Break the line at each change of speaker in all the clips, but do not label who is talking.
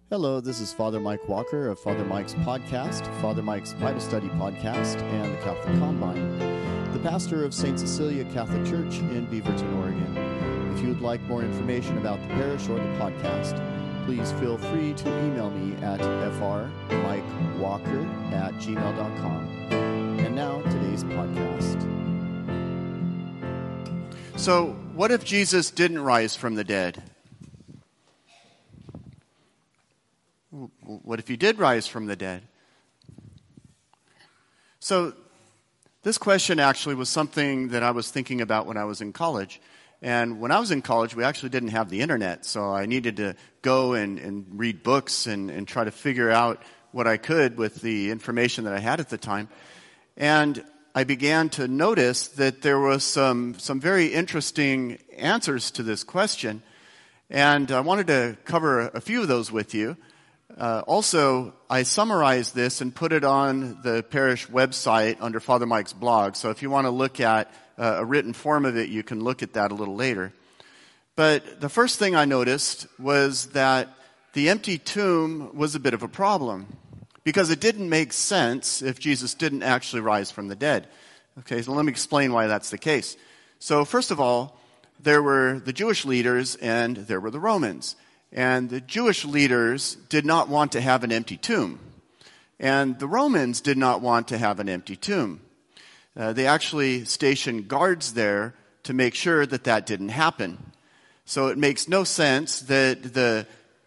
Hello, this is Father Mike Walker of Father Mike's podcast, Father Mike's Bible Study podcast, and the Catholic Combine, the pastor of St. Cecilia Catholic Church in Beaverton, Oregon. If you would like more information about the parish or the podcast, please feel free to email me at frmikewalker@gmail.com. And now, today's podcast.
So, what if Jesus didn't rise from the dead? What if he did rise from the dead? So, this question actually was something that I was thinking about when I was in college. And when I was in college, we actually didn't have the internet, so I needed to go and read books and try to figure out what I could with the information that I had at the time. And I began to notice that there was some very interesting answers to this question. And I wanted to cover a few of those with you. Also, I summarized this and put it on the parish website under Father Mike's blog. So if you want to look at a written form of it, you can look at that a little later. But the first thing I noticed was that the empty tomb was a bit of a problem, because it didn't make sense if Jesus didn't actually rise from the dead. Okay, so let me explain why that's the case. So first of all, there were the Jewish leaders and there were the Romans. And the Jewish leaders did not want to have an empty tomb. And the Romans did not want to have an empty tomb. They actually stationed guards there to make sure that that didn't happen. So it makes no sense that the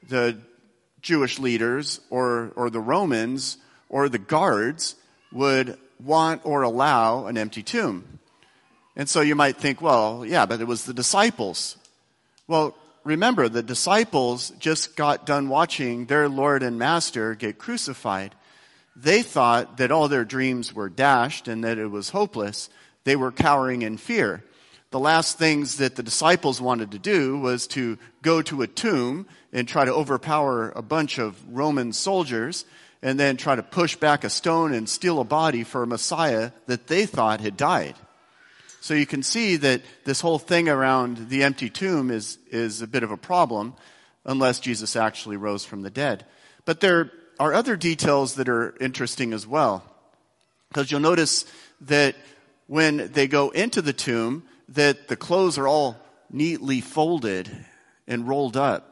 Jewish leaders or the Romans or the guards would want or allow an empty tomb. And so you might think, well, yeah, but it was the disciples. Well, remember, the disciples just got done watching their Lord and Master get crucified. They thought that all their dreams were dashed and that it was hopeless. They were cowering in fear. The last things that the disciples wanted to do was to go to a tomb and try to overpower a bunch of Roman soldiers and then try to push back a stone and steal a body for a Messiah that they thought had died. So you can see that this whole thing around the empty tomb is a bit of a problem unless Jesus actually rose from the dead. But there are other details that are interesting as well. Because you'll notice that when they go into the tomb, that the clothes are all neatly folded and rolled up.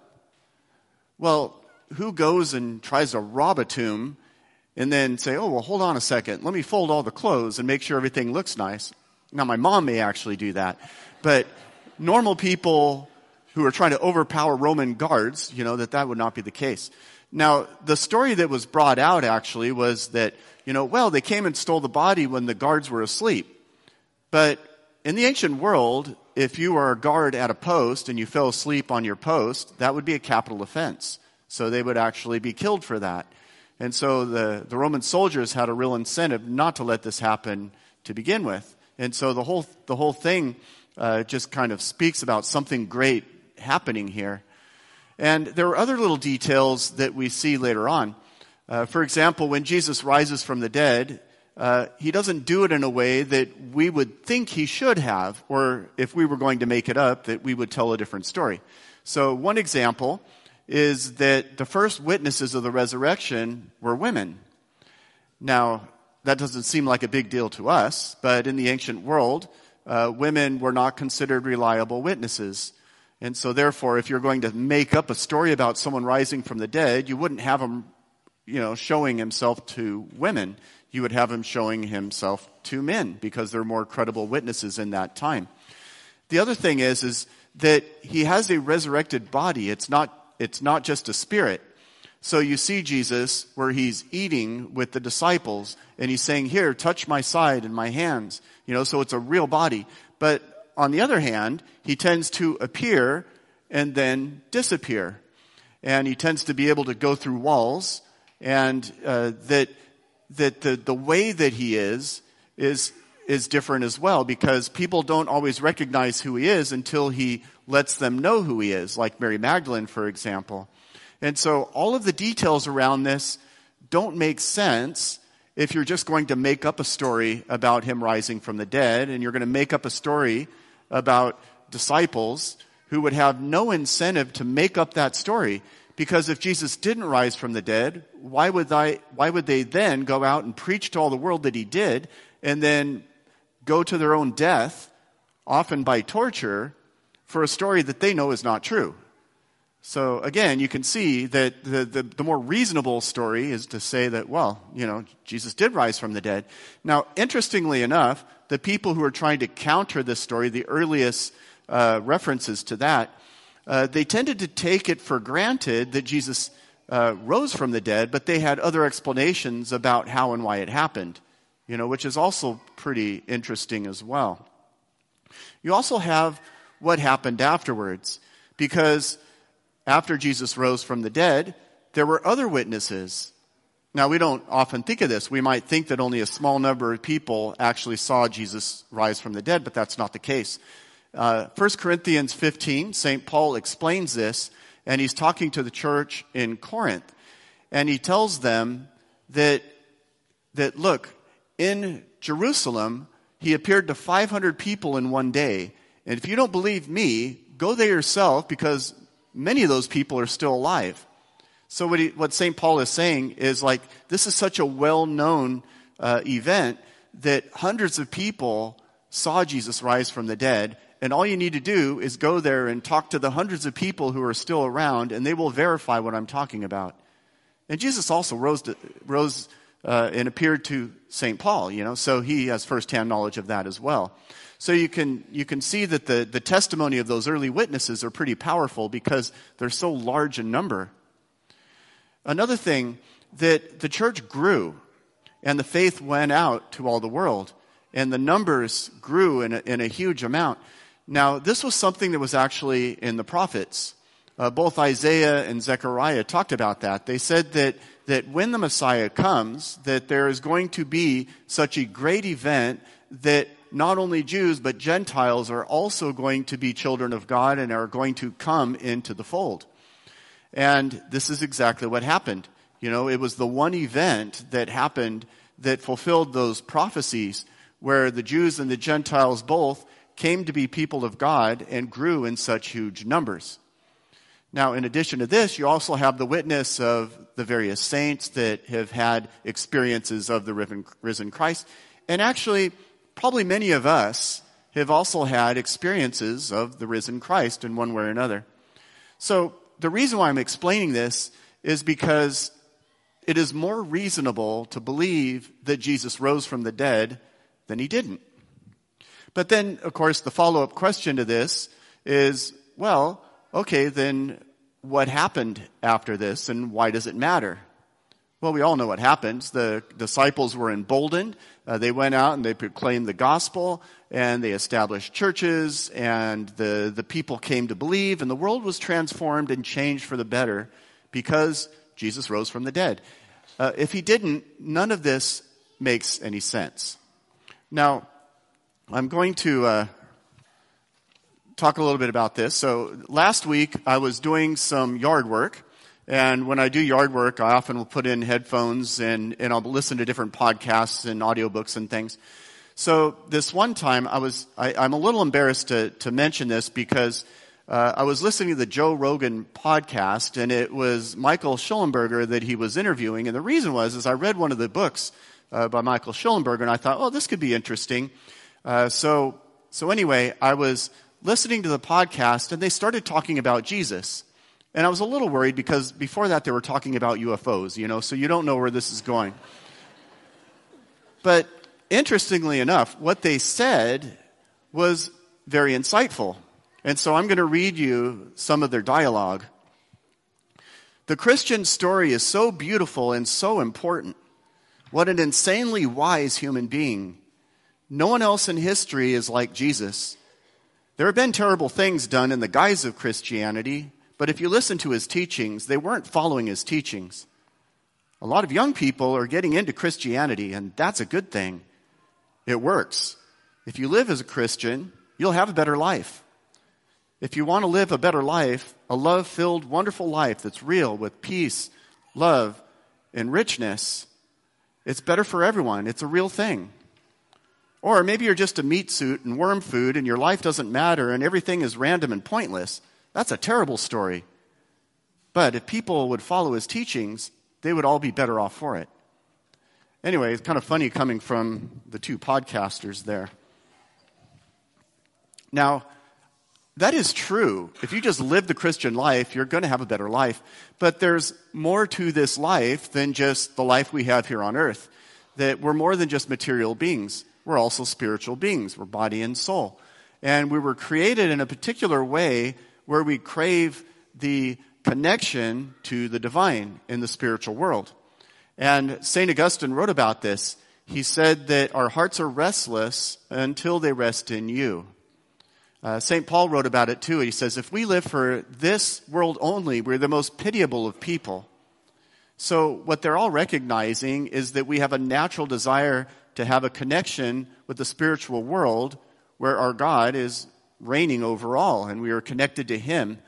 Well, who goes and tries to rob a tomb and then say, oh, well, hold on a second, let me fold all the clothes and make sure everything looks nice? Now, my mom may actually do that, but normal people who are trying to overpower Roman guards, that would not be the case. Now, the story that was brought out actually was that, they came and stole the body when the guards were asleep. But in the ancient world, if you were a guard at a post and you fell asleep on your post, that would be a capital offense. So they would actually be killed for that. And so the Roman soldiers had a real incentive not to let this happen to begin with. And so the whole thing just kind of speaks about something great happening here. And there are other little details that we see later on. For example, when Jesus rises from the dead, he doesn't do it in a way that we would think he should have, or if we were going to make it up, that we would tell a different story. So one example is that the first witnesses of the resurrection were women. Now, that doesn't seem like a big deal to us, but in the ancient world, women were not considered reliable witnesses. And so therefore, if you're going to make up a story about someone rising from the dead, you wouldn't have him, showing himself to women. You would have him showing himself to men because they're more credible witnesses in that time. The other thing is that he has a resurrected body. It's not just a spirit. So you see Jesus where he's eating with the disciples and he's saying, here, touch my side and my hands. So it's a real body. But on the other hand, he tends to appear and then disappear. And he tends to be able to go through walls, and that the way that he is different as well, because people don't always recognize who he is until he lets them know who he is, like Mary Magdalene, for example. And so all of the details around this don't make sense if you're just going to make up a story about him rising from the dead, and you're going to make up a story about disciples who would have no incentive to make up that story Because if Jesus didn't rise from the dead, why would they then go out and preach to all the world that he did, and then go to their own death, often by torture, for a story that they know is not true? So again, you can see that the more reasonable story is to say that, well, Jesus did rise from the dead. Now, interestingly enough, the people who are trying to counter this story, the earliest references to that, they tended to take it for granted that Jesus rose from the dead, but they had other explanations about how and why it happened, which is also pretty interesting as well. You also have what happened afterwards, because after Jesus rose from the dead, there were other witnesses. Now, we don't often think of this. We might think that only a small number of people actually saw Jesus rise from the dead, but that's not the case. 1 Corinthians 15, St. Paul explains this, and he's talking to the church in Corinth. And he tells them that look, in Jerusalem, he appeared to 500 people in one day. And if you don't believe me, go there yourself, because many of those people are still alive. So what St. Paul is saying is, like, this is such a well-known event that hundreds of people saw Jesus rise from the dead, and all you need to do is go there and talk to the hundreds of people who are still around, and they will verify what I'm talking about. And Jesus also rose and appeared to St. Paul, so he has firsthand knowledge of that as well. So you can see that the testimony of those early witnesses are pretty powerful because they're so large in number. Another thing, that the church grew, and the faith went out to all the world, and the numbers grew in a huge amount. Now, this was something that was actually in the prophets. Both Isaiah and Zechariah talked about that. They said that when the Messiah comes, that there is going to be such a great event that not only Jews, but Gentiles are also going to be children of God and are going to come into the fold. And this is exactly what happened. It was the one event that happened that fulfilled those prophecies, where the Jews and the Gentiles both came to be people of God and grew in such huge numbers. Now, in addition to this, you also have the witness of the various saints that have had experiences of the risen Christ. And actually, probably many of us have also had experiences of the risen Christ in one way or another. So the reason why I'm explaining this is because it is more reasonable to believe that Jesus rose from the dead than he didn't. But then, of course, the follow-up question to this is, well, okay, then what happened after this, and why does it matter? Well, we all know what happens. The disciples were emboldened. They went out and they proclaimed the gospel, and they established churches, and the people came to believe, and the world was transformed and changed for the better because Jesus rose from the dead. If he didn't, none of this makes any sense. Now, I'm going to talk a little bit about this. So last week, I was doing some yard work. And when I do yard work, I often will put in headphones and I'll listen to different podcasts and audiobooks and things. So this one time, I'm a little embarrassed to mention this because I was listening to the Joe Rogan podcast, and it was Michael Schulenberger that he was interviewing. And the reason is I read one of the books by Michael Schulenberger, and I thought, oh, this could be interesting. So anyway, I was listening to the podcast, and they started talking about Jesus. And I was a little worried because before that they were talking about UFOs, so you don't know where this is going. But interestingly enough, what they said was very insightful. And so I'm going to read you some of their dialogue. The Christian story is so beautiful and so important. What an insanely wise human being. No one else in history is like Jesus. There have been terrible things done in the guise of Christianity, but if you listen to his teachings, they weren't following his teachings. A lot of young people are getting into Christianity, and that's a good thing. It works. If you live as a Christian, you'll have a better life. If you want to live a better life, a love-filled, wonderful life that's real with peace, love, and richness, it's better for everyone. It's a real thing. Or maybe you're just a meat suit and worm food and your life doesn't matter and everything is random and pointless. That's a terrible story. But if people would follow his teachings, they would all be better off for it. Anyway, it's kind of funny coming from the two podcasters there. Now, that is true. If you just live the Christian life, you're going to have a better life. But there's more to this life than just the life we have here on earth. That we're more than just material beings. We're also spiritual beings. We're body and soul. And we were created in a particular way where we crave the connection to the divine in the spiritual world. And St. Augustine wrote about this. He said that our hearts are restless until they rest in you. St. Paul wrote about it too. He says, if we live for this world only, we're the most pitiable of people. So what they're all recognizing is that we have a natural desire to have a connection with the spiritual world where our God is reigning over all and we are connected to him.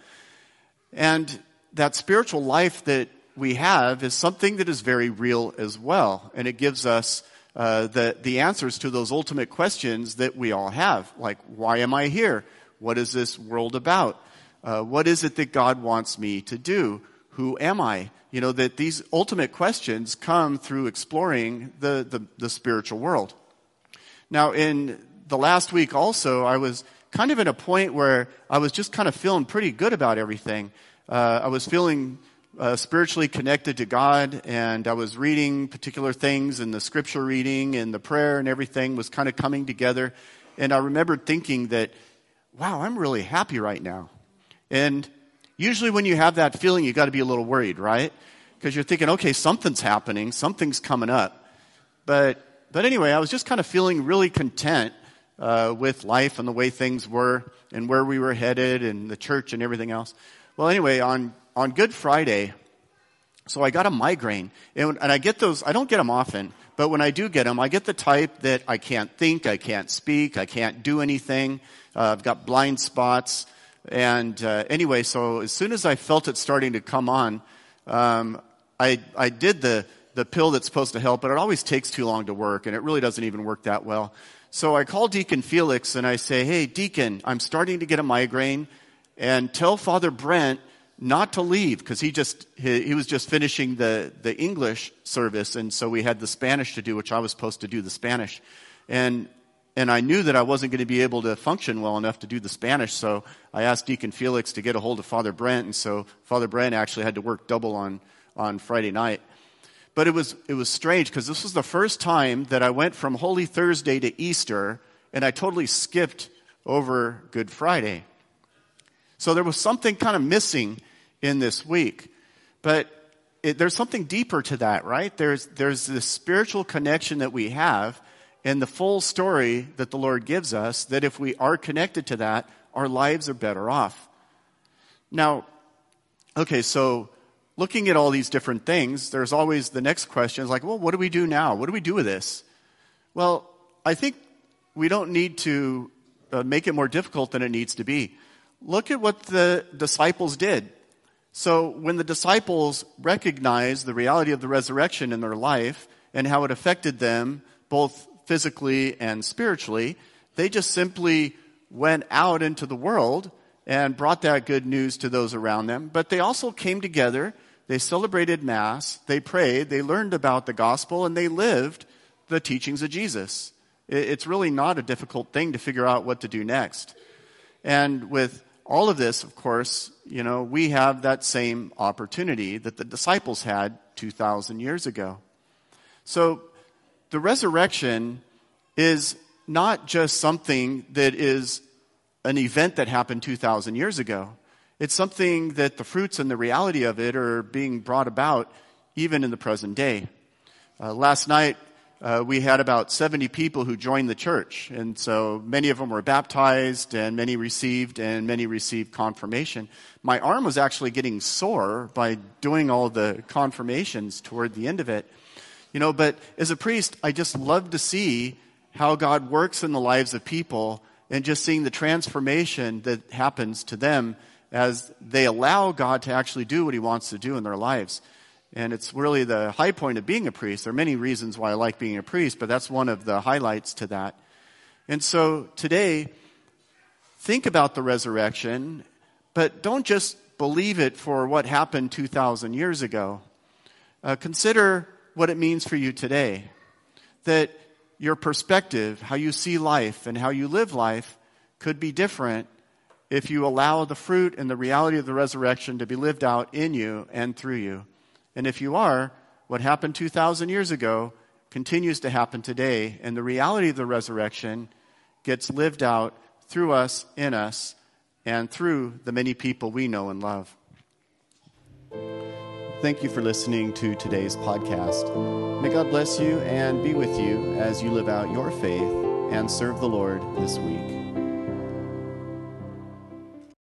And that spiritual life that we have is something that is very real as well. And it gives us the answers to those ultimate questions that we all have. Like, why am I here? What is this world about? What is it that God wants me to do? Who am I? You know, that these ultimate questions come through exploring the spiritual world. Now, in the last week also, I was kind of in a point where I was just kind of feeling pretty good about everything. I was feeling spiritually connected to God, and I was reading particular things, and the scripture reading and the prayer and everything was kind of coming together. And I remembered thinking that, wow, I'm really happy right now. And usually when you have that feeling, you got to be a little worried, right? Because you're thinking, okay, something's happening, something's coming up. But anyway, I was just kind of feeling really content with life and the way things were and where we were headed and the church and everything else. Well, anyway, on Good Friday, so I got a migraine. And I get those, I don't get them often, but when I do get them, I get the type that I can't think, I can't speak, I can't do anything. I've got blind spots. And anyway, so as soon as I felt it starting to come on, I did the pill that's supposed to help, but it always takes too long to work, and it really doesn't even work that well. So I call Deacon Felix, and I say, hey, Deacon, I'm starting to get a migraine, and tell Father Brent not to leave, because he was just finishing the English service, and so we had the Spanish to do, which I was supposed to do the Spanish. And I knew that I wasn't going to be able to function well enough to do the Spanish, so I asked Deacon Felix to get a hold of Father Brent, and so Father Brent actually had to work double on Friday night. But it was strange, because this was the first time that I went from Holy Thursday to Easter, and I totally skipped over Good Friday. So there was something kind of missing in this week. But there's something deeper to that, right? There's this spiritual connection that we have, and the full story that the Lord gives us, that if we are connected to that, our lives are better off. Now, okay, so looking at all these different things, there's always the next question is like, well, what do we do now? What do we do with this? Well, I think we don't need to make it more difficult than it needs to be. Look at what the disciples did. So when the disciples recognized the reality of the resurrection in their life and how it affected them both physically and spiritually, they just simply went out into the world and brought that good news to those around them. But they also came together, they celebrated Mass, they prayed, they learned about the gospel, and they lived the teachings of Jesus. It's really not a difficult thing to figure out what to do next. And with all of this, of course, you know, we have that same opportunity that the disciples had 2,000 years ago. So the resurrection is not just something that is an event that happened 2,000 years ago. It's something that the fruits and the reality of it are being brought about even in the present day. Last night, we had about 70 people who joined the church. And so many of them were baptized, and many received confirmation. My arm was actually getting sore by doing all the confirmations toward the end of it. You know, but as a priest, I just love to see how God works in the lives of people and just seeing the transformation that happens to them as they allow God to actually do what he wants to do in their lives. And it's really the high point of being a priest. There are many reasons why I like being a priest, but that's one of the highlights to that. And so today, think about the resurrection, but don't just believe it for what happened 2,000 years ago, consider what it means for you today. That your perspective, how you see life and how you live life, could be different if you allow the fruit and the reality of the resurrection to be lived out in you and through you. And if you are, what happened 2,000 years ago continues to happen today, and the reality of the resurrection gets lived out through us, in us, and through the many people we know and love.
Thank you for listening to today's podcast. May God bless you and be with you as you live out your faith and serve the Lord this week.